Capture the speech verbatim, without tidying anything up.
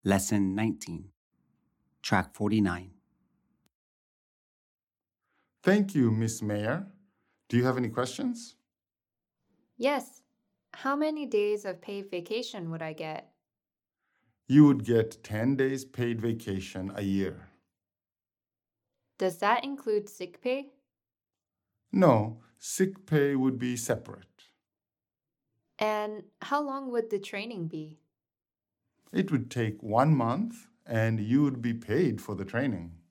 Lesson nineteen, Track forty-nine. Thank you, Miss Mayer. Do you have any questions? Yes. How many days of paid vacation would I get? You would get ten days paid vacation a year. Does that include sick pay? No, sick pay would be separate. And how long would the training be? It would take one month and you would be paid for the training.